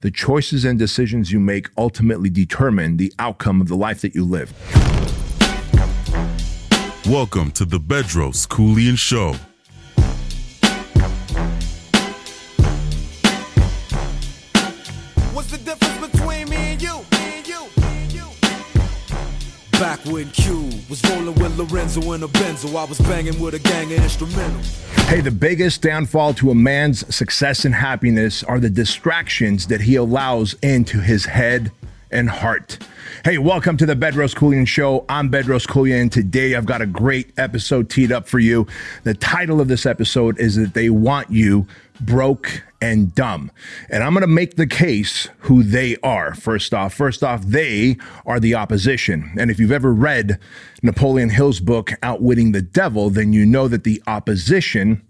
The choices and decisions you make ultimately determine the outcome of the life that you live. Welcome to the Bedros Keuilian Show. What's the difference between me and you? Back when Q was rolling with Lorenzo in a Benzo, I was banging with a gang of instrumentals. Hey, the biggest downfall to a man's success and happiness are the distractions that he allows into his head and heart. Hey, welcome to the Bedros Keuilian Show. I'm Bedros Keuilian, and today I've got a great episode teed up for you. The title of this episode is that they want you broke and dumb. And I'm going to make the case who they are. First off, they are the opposition. And if you've ever read Napoleon Hill's book, Outwitting the Devil, then you know that the opposition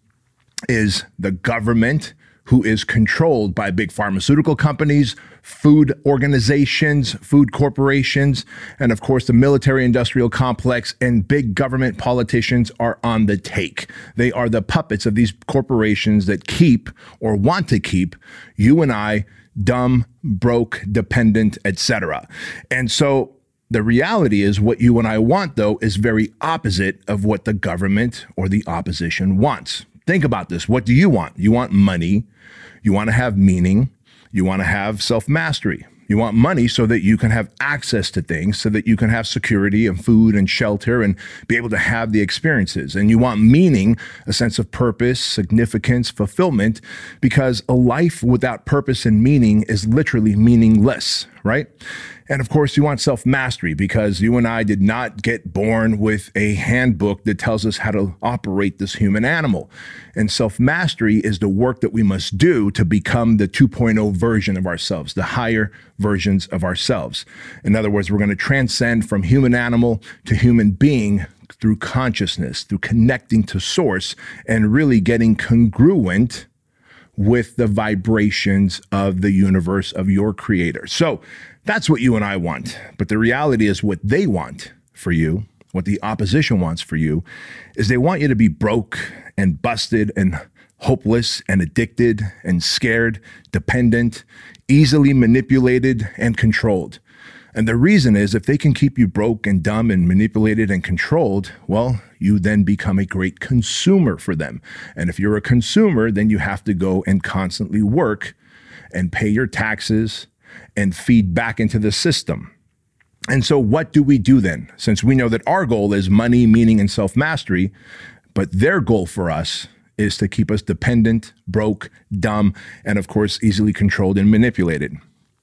is the government, who is controlled by big pharmaceutical companies, food organizations, food corporations, and of course the military-industrial complex, and big government politicians are on the take. They are the puppets of these corporations that keep or want to keep you and I dumb, broke, dependent, etc. And so the reality is what you and I want, though, is very opposite of what the government or the opposition wants. Think about this. What do you want? You want money. You want to have meaning. You want to have self-mastery. You want money so that you can have access to things, so that you can have security and food and shelter and be able to have the experiences. And you want meaning, a sense of purpose, significance, fulfillment, because a life without purpose and meaning is literally meaningless, right? And of course, you want self-mastery because you and I did not get born with a handbook that tells us how to operate this human animal. And self-mastery is the work that we must do to become the 2.0 version of ourselves, the higher versions of ourselves. In other words, we're going to transcend from human animal to human being through consciousness, through connecting to source and really getting congruent with the vibrations of the universe of your creator. So that's what you and I want. But the reality is what they want for you, what the opposition wants for you, is they want you to be broke and busted and hopeless and addicted and scared, dependent, easily manipulated and controlled. And the reason is if they can keep you broke and dumb and manipulated and controlled, well, you then become a great consumer for them. And if you're a consumer, then you have to go and constantly work and pay your taxes and feed back into the system. And so what do we do then? Since we know that our goal is money, meaning, and self-mastery, but their goal for us is to keep us dependent, broke, dumb, and of course, easily controlled and manipulated.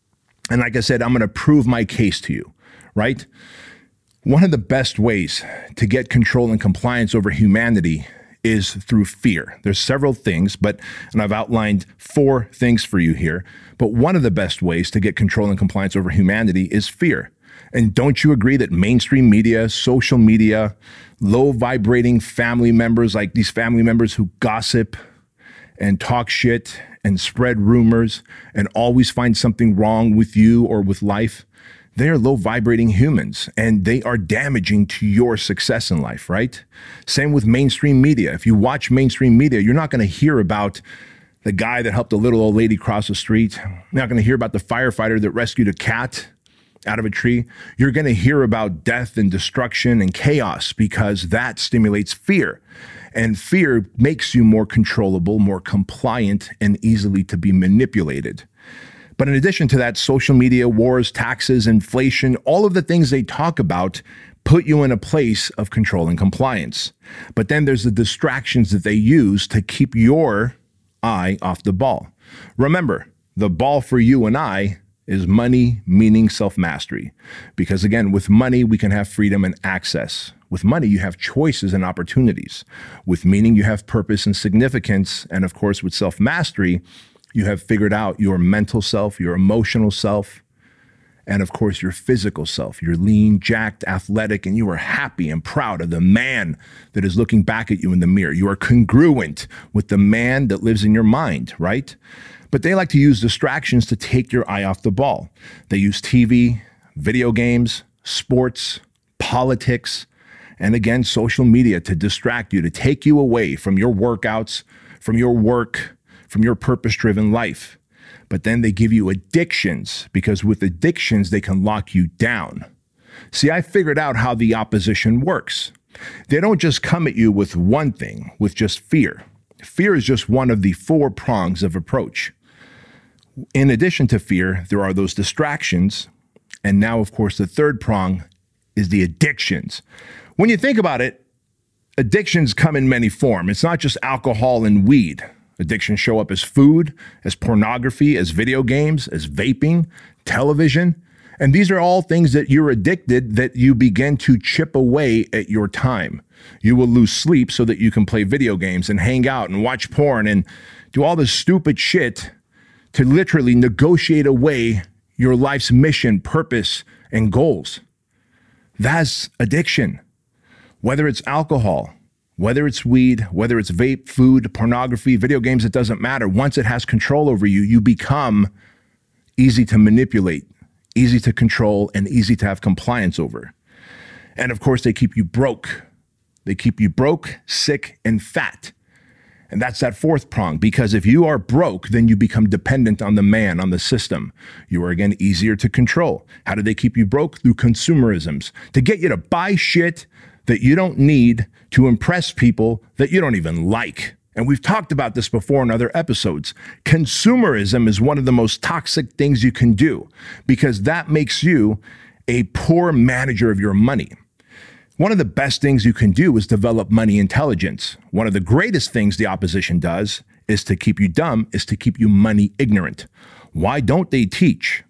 And like I said, I'm going to prove my case to you, right? One of the best ways to get control and compliance over humanity is through fear. There's several things, and I've outlined 4 things for you here. But one of the best ways to get control and compliance over humanity is fear. And don't you agree that mainstream media, social media, low vibrating family members, like these family members who gossip and talk shit and spread rumors and always find something wrong with you or with life, they are low vibrating humans and they are damaging to your success in life, right? Same with mainstream media. If you watch mainstream media, you're not going to hear about the guy that helped a little old lady cross the street. You're not going to hear about the firefighter that rescued a cat out of a tree. You're going to hear about death and destruction and chaos because that stimulates fear. And fear makes you more controllable, more compliant, and easily to be manipulated. But in addition to that, social media, wars, taxes, inflation, all of the things they talk about put you in a place of control and compliance. But then there's the distractions that they use to keep your eye off the ball. Remember, the ball for you and I is money, meaning, self-mastery. Because again, with money, we can have freedom and access. With money, you have choices and opportunities. With meaning, you have purpose and significance. And of course, with self-mastery, you have figured out your mental self, your emotional self, and of course, your physical self. You're lean, jacked, athletic, and you are happy and proud of the man that is looking back at you in the mirror. You are congruent with the man that lives in your mind, right? But they like to use distractions to take your eye off the ball. They use TV, video games, sports, politics, and again, social media to distract you, to take you away from your workouts, from your work, from your purpose-driven life. But then they give you addictions, because with addictions, they can lock you down. See, I figured out how the opposition works. They don't just come at you with one thing, with just fear. Fear is just one of the 4 prongs of approach. In addition to fear, there are those distractions. And now, of course, the 3rd prong is the addictions. When you think about it, addictions come in many forms. It's not just alcohol and weed. Addictions show up as food, as pornography, as video games, as vaping, television. And these are all things that you're addicted, that you begin to chip away at your time. You will lose sleep so that you can play video games and hang out and watch porn and do all this stupid shit to literally negotiate away your life's mission, purpose, and goals. That's addiction. Whether it's alcohol, whether it's weed, whether it's vape, food, pornography, video games, it doesn't matter. Once it has control over you, you become easy to manipulate, easy to control, and easy to have compliance over. And of course, they keep you broke. They keep you broke, sick, and fat. And that's that 4th prong, because if you are broke, then you become dependent on the man, on the system. You are, again, easier to control. How do they keep you broke? Through consumerisms, to get you to buy shit that you don't need, to impress people that you don't even like. And we've talked about this before in other episodes. Consumerism is one of the most toxic things you can do, because that makes you a poor manager of your money. One of the best things you can do is develop money intelligence. One of the greatest things the opposition does is to keep you dumb, is to keep you money ignorant. Why don't they teach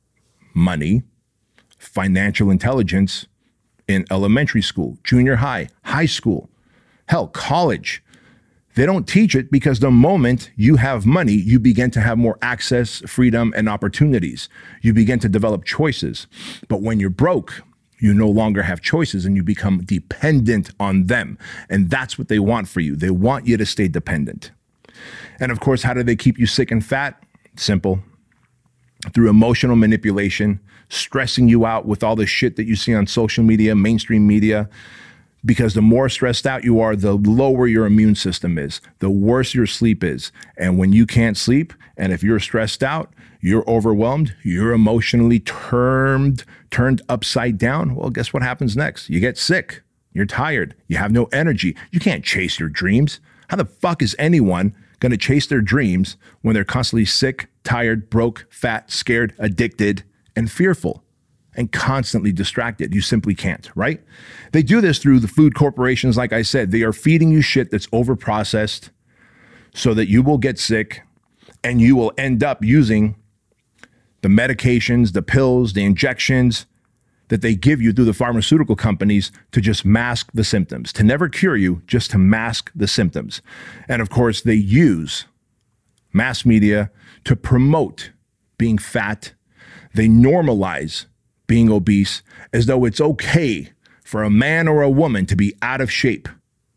money, financial intelligence in elementary school, junior high, high school, hell, college? They don't teach it because the moment you have money, you begin to have more access, freedom, and opportunities. You begin to develop choices. But when you're broke, you no longer have choices and you become dependent on them. And that's what they want for you. They want you to stay dependent. And of course, how do they keep you sick and fat? Simple. Through emotional manipulation, stressing you out with all the shit that you see on social media, mainstream media. Because the more stressed out you are, the lower your immune system is, the worse your sleep is. And when you can't sleep, and if you're stressed out, you're overwhelmed, you're emotionally turned upside down, well, guess what happens next? You get sick, you're tired, you have no energy, you can't chase your dreams. How the fuck is anyone going to chase their dreams when they're constantly sick, tired, broke, fat, scared, addicted, and fearful? And constantly distracted? You simply can't, right? They do this through the food corporations. Like I said, they are feeding you shit that's overprocessed so that you will get sick and you will end up using the medications, the pills, the injections that they give you through the pharmaceutical companies to just mask the symptoms, to never cure you, just to mask the symptoms. And of course, they use mass media to promote being fat. They normalize being obese as though it's okay for a man or a woman to be out of shape.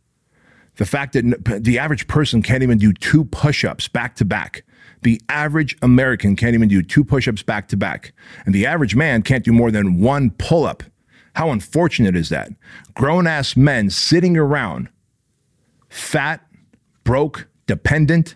The fact that the average person can't even do 2 push-ups back to back. The average American can't even do 2 push-ups back to back. And the average man can't do more than 1 pull-up. How unfortunate is that? Grown-ass men sitting around, fat, broke, dependent,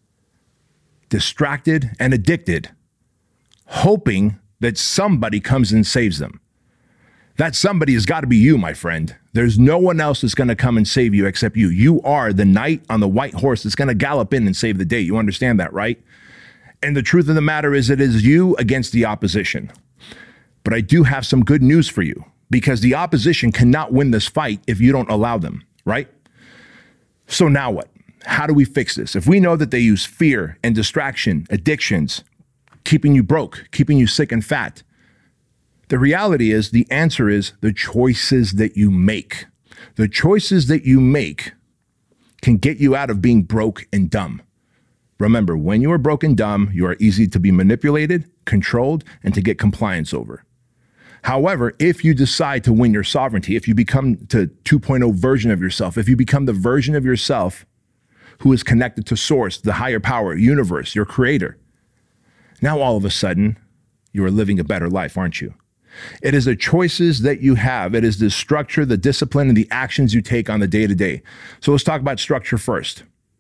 distracted, and addicted, hoping that somebody comes and saves them. That somebody has got to be you, my friend. There's no one else that's going to come and save you except you. You are the knight on the white horse that's going to gallop in and save the day. You understand that, right? And the truth of the matter is, it is you against the opposition. But I do have some good news for you, because the opposition cannot win this fight if you don't allow them, right? So now what? How do we fix this? If we know that they use fear and distraction, addictions, keeping you broke, keeping you sick and fat, the reality is, the answer is the choices that you make. The choices that you make can get you out of being broke and dumb. Remember, when you are broke and dumb, you are easy to be manipulated, controlled, and to get compliance over. However, if you decide to win your sovereignty, if you become the 2.0 version of yourself, if you become the version of yourself who is connected to source, the higher power, universe, your creator, now all of a sudden, you are living a better life, aren't you? It is the choices that you have. It is the structure, the discipline, and the actions you take on the day-to-day. So let's talk about structure first.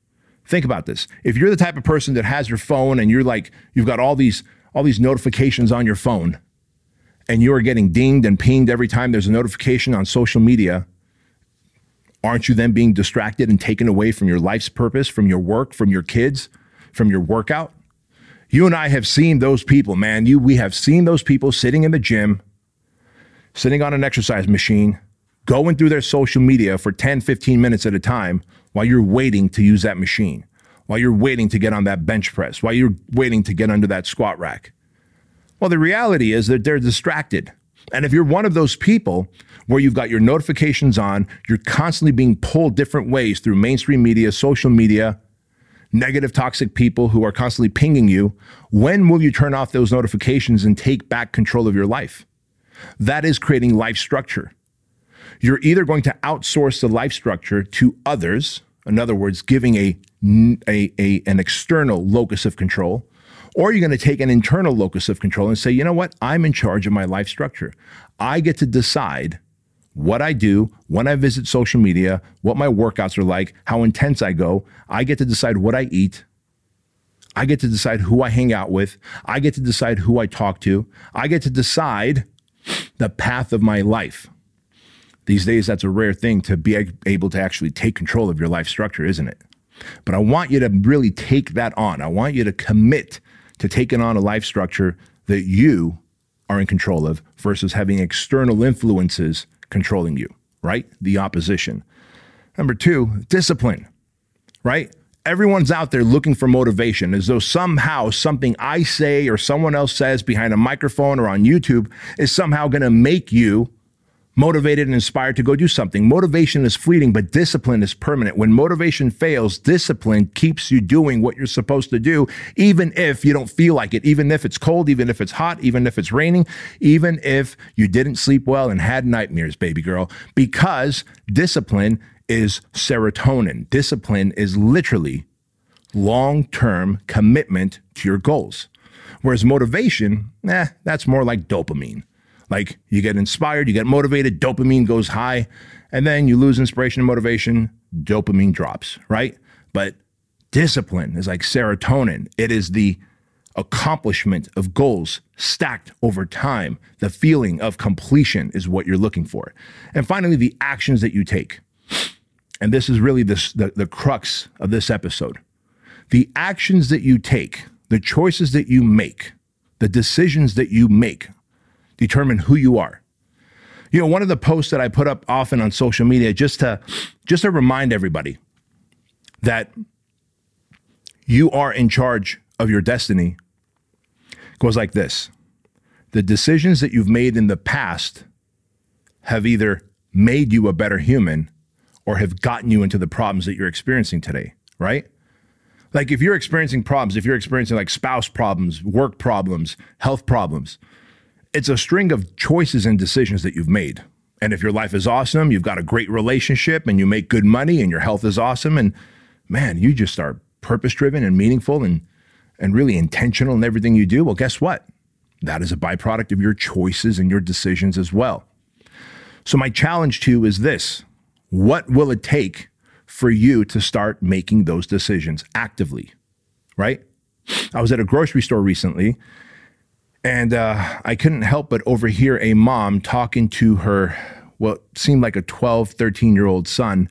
Think about this. If you're the type of person that has your phone and you've got all these notifications on your phone and you are getting dinged and pinged every time there's a notification on social media, aren't you then being distracted and taken away from your life's purpose, from your work, from your kids, from your workout? You and I have seen those people, man. We have seen those people sitting in the gym, sitting on an exercise machine, going through their social media for 10, 15 minutes at a time while you're waiting to use that machine, while you're waiting to get on that bench press, while you're waiting to get under that squat rack. Well, the reality is that they're distracted. And if you're one of those people where you've got your notifications on, you're constantly being pulled different ways through mainstream media, social media, negative, toxic people who are constantly pinging you, when will you turn off those notifications and take back control of your life? That is creating life structure. You're either going to outsource the life structure to others, in other words, giving an external locus of control, or you're going to take an internal locus of control and say, you know what? I'm in charge of my life structure. I get to decide what I do when I visit social media, what my workouts are like, how intense I go. I get to decide what I eat. I get to decide who I hang out with. I get to decide who I talk to. I get to decide the path of my life. These days, that's a rare thing to be able to actually take control of your life structure, isn't it? But I want you to really take that on. I want you to commit to taking on a life structure that you are in control of versus having external influences controlling you, right? The opposition. Number 2, discipline, right? Everyone's out there looking for motivation as though somehow something I say or someone else says behind a microphone or on YouTube is somehow going to make you motivated and inspired to go do something. Motivation is fleeting, but discipline is permanent. When motivation fails, discipline keeps you doing what you're supposed to do, even if you don't feel like it, even if it's cold, even if it's hot, even if it's raining, even if you didn't sleep well and had nightmares, baby girl, because discipline is serotonin. Discipline is literally long-term commitment to your goals. Whereas motivation, that's more like dopamine. Like you get inspired, you get motivated, dopamine goes high, and then you lose inspiration and motivation, dopamine drops, right? But discipline is like serotonin. It is the accomplishment of goals stacked over time. The feeling of completion is what you're looking for. And finally, the actions that you take. And this is really the crux of this episode. The actions that you take, the choices that you make, the decisions that you make determine who you are. You know, one of the posts that I put up often on social media, just to remind everybody that you are in charge of your destiny, goes like this. The decisions that you've made in the past have either made you a better human or have gotten you into the problems that you're experiencing today, right? Like if you're experiencing problems, if you're experiencing like spouse problems, work problems, health problems, it's a string of choices and decisions that you've made. And if your life is awesome, you've got a great relationship and you make good money and your health is awesome, and man, you just are purpose-driven and meaningful and really intentional in everything you do, well, guess what? That is a byproduct of your choices and your decisions as well. So my challenge to you is this. What will it take for you to start making those decisions actively, right? I was at a grocery store recently, and I couldn't help but overhear a mom talking to her, what seemed like a 12, 13-year-old son,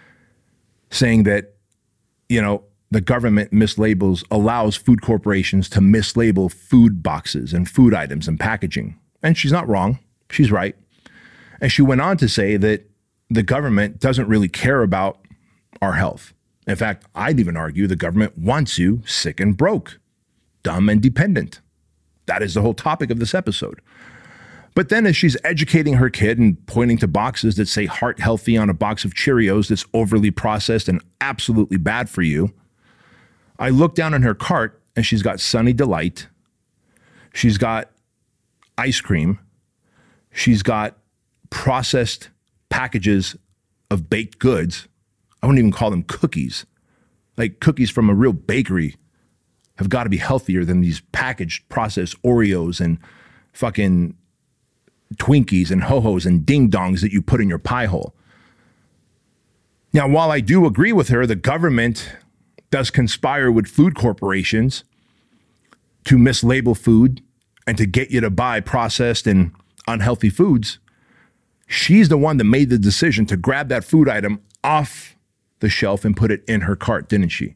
saying that, you know, the government allows food corporations to mislabel food boxes and food items and packaging. And she's not wrong. She's right. And she went on to say that the government doesn't really care about our health. In fact, I'd even argue the government wants you sick and broke, dumb and dependent. That is the whole topic of this episode. But then as she's educating her kid and pointing to boxes that say heart healthy on a box of Cheerios that's overly processed and absolutely bad for you, I look down on her cart and she's got Sunny Delight. She's got ice cream. She's got processed packages of baked goods. I wouldn't even call them cookies. Like cookies from a real bakery have got to be healthier than these packaged processed Oreos and fucking Twinkies and Ho-Hos and Ding Dongs that you put in your pie hole. Now, while I do agree with her, the government does conspire with food corporations to mislabel food and to get you to buy processed and unhealthy foods, she's the one that made the decision to grab that food item off the shelf and put it in her cart, didn't she?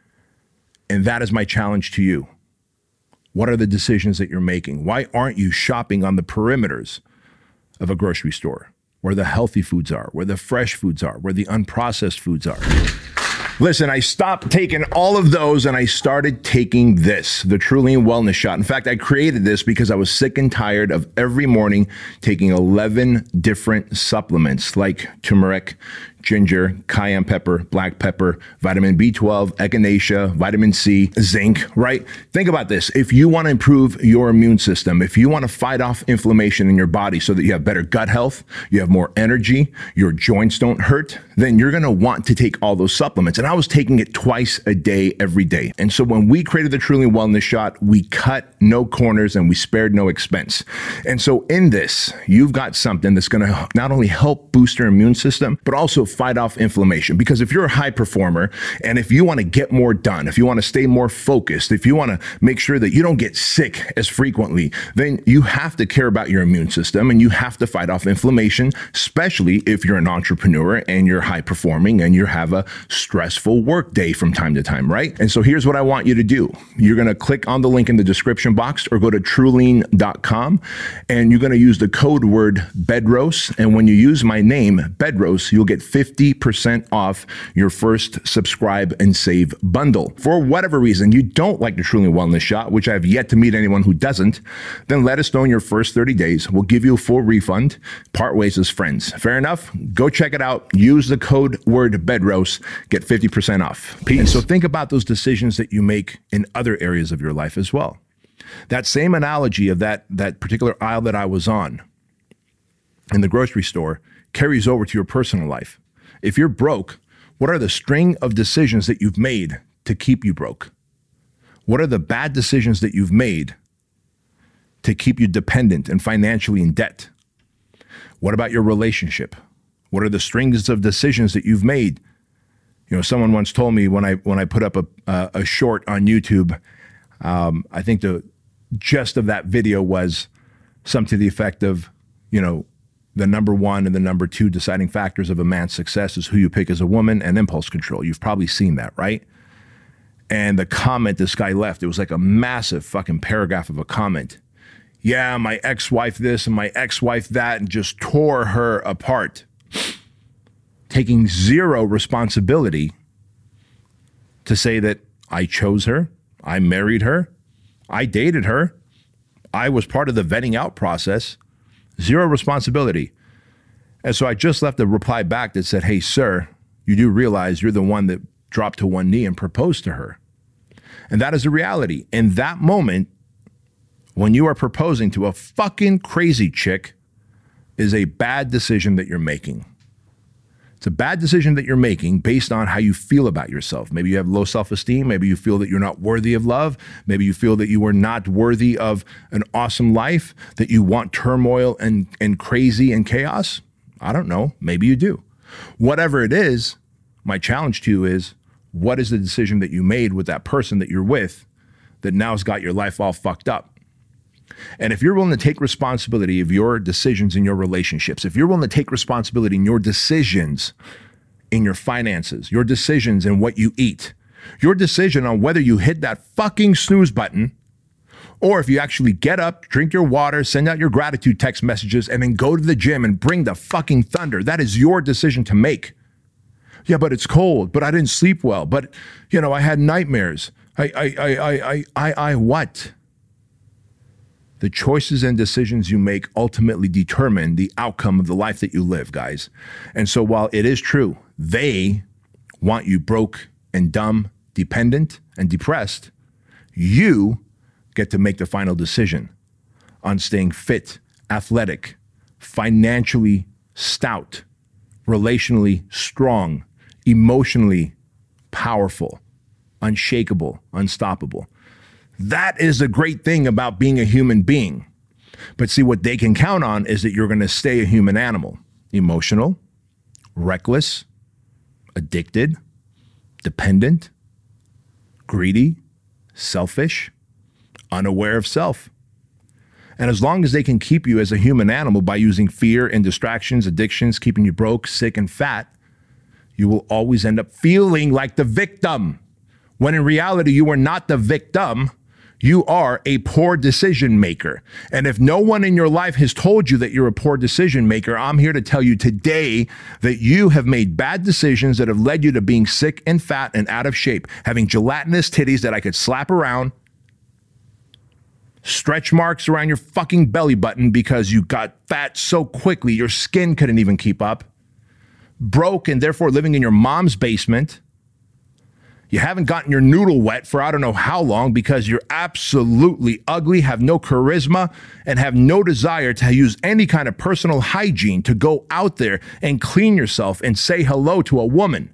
And that is my challenge to you. What are the decisions that you're making? Why aren't you shopping on the perimeters of a grocery store where the healthy foods are, where the fresh foods are, where the unprocessed foods are? Listen, I stopped taking all of those and I started taking this, the Trulian Wellness Shot. In fact, I created this because I was sick and tired of every morning taking 11 different supplements like turmeric, ginger, cayenne pepper, black pepper, vitamin B12, echinacea, vitamin C, zinc, right? Think about this. If you want to improve your immune system, if you want to fight off inflammation in your body so that you have better gut health, you have more energy, your joints don't hurt, then you're going to want to take all those supplements. And I was taking it twice a day, every day. And so when we created the Trulian Wellness Shot, we cut no corners and we spared no expense. And so in this, you've got something that's going to not only help boost your immune system, but also fight off inflammation. Because if you're a high performer and if you want to get more done, if you want to stay more focused, if you want to make sure that you don't get sick as frequently, then you have to care about your immune system and you have to fight off inflammation, especially if you're an entrepreneur and you're high performing and you have a stressful work day from time to time, right? And so here's what I want you to do. You're going to click on the link in the description box or go to Trulian.com and you're going to use the code word Bedros. And when you use my name, Bedros, you'll get 50% off your first subscribe and save bundle. For whatever reason you don't like the Trulian Wellness Shot, which I've yet to meet anyone who doesn't, then let us know in your first 30 days. We'll give you a full refund. Part ways as friends. Fair enough? Go check it out. Use the code word Bedros. Get 50% off. Peace. And so think about those decisions that you make in other areas of your life as well. That same analogy of that particular aisle that I was on in the grocery store carries over to your personal life. If you're broke, what are the string of decisions that you've made to keep you broke? What are the bad decisions that you've made to keep you dependent and financially in debt? What about your relationship? What are the strings of decisions that you've made? You know, someone once told me when I put up a short on YouTube, I think the gist of that video was something to the effect of, you know, the number one and the number two deciding factors of a man's success is who you pick as a woman and impulse control. You've probably seen that, right? And the comment this guy left, it was like a massive fucking paragraph of a comment. Yeah, my ex-wife this and my ex-wife that, and just tore her apart. Taking zero responsibility to say that I chose her, I married her, I dated her, I was part of the vetting out process. Zero responsibility. And so I just left a reply back that said, hey, sir, you do realize you're the one that dropped to one knee and proposed to her. And that is the reality. In that moment, when you are proposing to a fucking crazy chick, is a bad decision that you're making. It's a bad decision that you're making based on how you feel about yourself. Maybe you have low self-esteem. Maybe you feel that you're not worthy of love. Maybe you feel that you are not worthy of an awesome life, that you want turmoil and crazy and chaos. I don't know. Maybe you do. Whatever it is, my challenge to you is, what is the decision that you made with that person that you're with that now has got your life all fucked up? And if you're willing to take responsibility of your decisions in your relationships, if you're willing to take responsibility in your decisions in your finances, your decisions in what you eat, your decision on whether you hit that fucking snooze button, or if you actually get up, drink your water, send out your gratitude text messages, and then go to the gym and bring the fucking thunder, that is your decision to make. Yeah, but it's cold, but I didn't sleep well, but, you know, I had nightmares. I what? The choices and decisions you make ultimately determine the outcome of the life that you live, guys. And so while it is true, they want you broke and dumb, dependent and depressed, you get to make the final decision on staying fit, athletic, financially stout, relationally strong, emotionally powerful, unshakable, unstoppable. That is the great thing about being a human being. But see, what they can count on is that you're going to stay a human animal. Emotional, reckless, addicted, dependent, greedy, selfish, unaware of self. And as long as they can keep you as a human animal by using fear and distractions, addictions, keeping you broke, sick, and fat, you will always end up feeling like the victim. When in reality, you are not the victim. You are a poor decision maker. And if no one in your life has told you that you're a poor decision maker, I'm here to tell you today that you have made bad decisions that have led you to being sick and fat and out of shape, having gelatinous titties that I could slap around, stretch marks around your fucking belly button because you got fat so quickly your skin couldn't even keep up, broke and therefore living in your mom's basement. You haven't gotten your noodle wet for I don't know how long because you're absolutely ugly, have no charisma, and have no desire to use any kind of personal hygiene to go out there and clean yourself and say hello to a woman.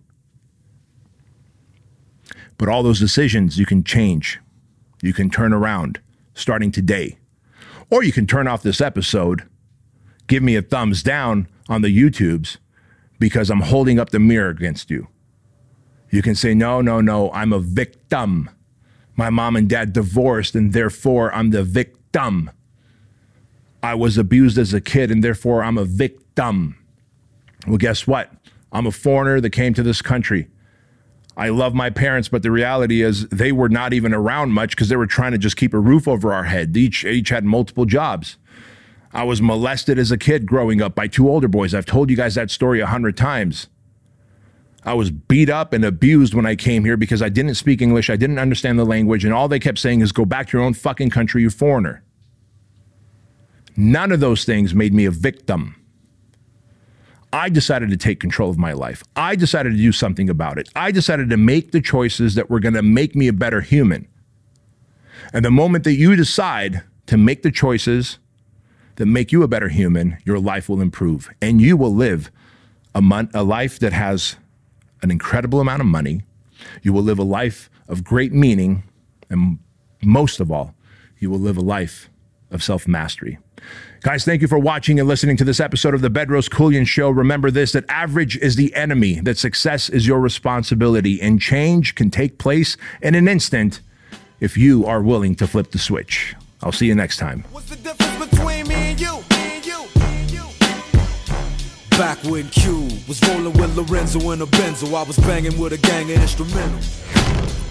But all those decisions you can change. You can turn around starting today. Or you can turn off this episode, give me a thumbs down on the YouTubes because I'm holding up the mirror against you. You can say, no, I'm a victim. My mom and dad divorced, and therefore I'm the victim. I was abused as a kid, and therefore I'm a victim. Well, guess what? I'm a foreigner that came to this country. I love my parents, but the reality is they were not even around much because they were trying to just keep a roof over our head. Each had multiple jobs. I was molested as a kid growing up by two older boys. I've told you guys that story 100 times. I was beat up and abused when I came here because I didn't speak English, I didn't understand the language, and all they kept saying is go back to your own fucking country, you foreigner. None of those things made me a victim. I decided to take control of my life. I decided to do something about it. I decided to make the choices that were going to make me a better human. And the moment that you decide to make the choices that make you a better human, your life will improve. And you will live a life that has an incredible amount of money. You will live a life of great meaning. And most of all, you will live a life of self-mastery. Guys, thank you for watching and listening to this episode of the Bedros Keuilian Show. Remember this, that average is the enemy, that success is your responsibility, and change can take place in an instant if you are willing to flip the switch. I'll see you next time. What's the difference between me and you? Back when Q was rolling with Lorenzo in a Benzo, I was banging with a gang of instrumentals.